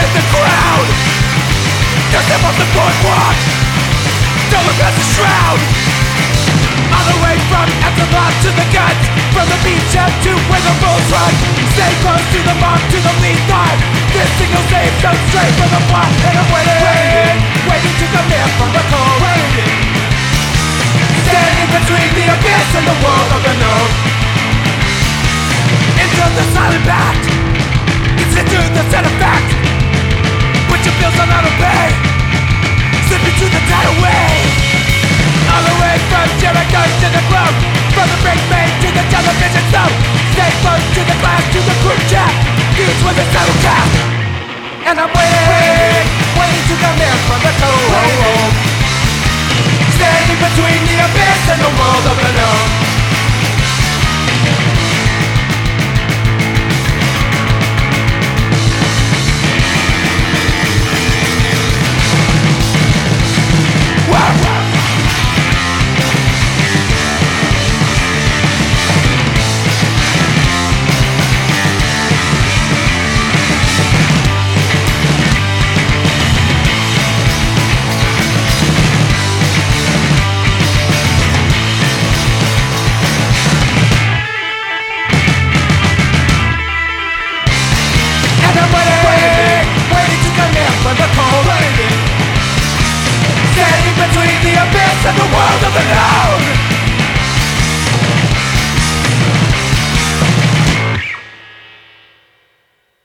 with the crowd. There's him on the boardwalk, don't look past the shroud. On the way from Epsilon to the guns, from the beach up to where the bulls run. Stay close to the bomb, to the lead line. This single safe comes straight from the plot. And I'm waiting to come in from the cold. Standing between the abyss and the world of the known. Into the silent pact, it's into the set of fact. Put your bills on auto pay, slip into the tidal wave. All the way from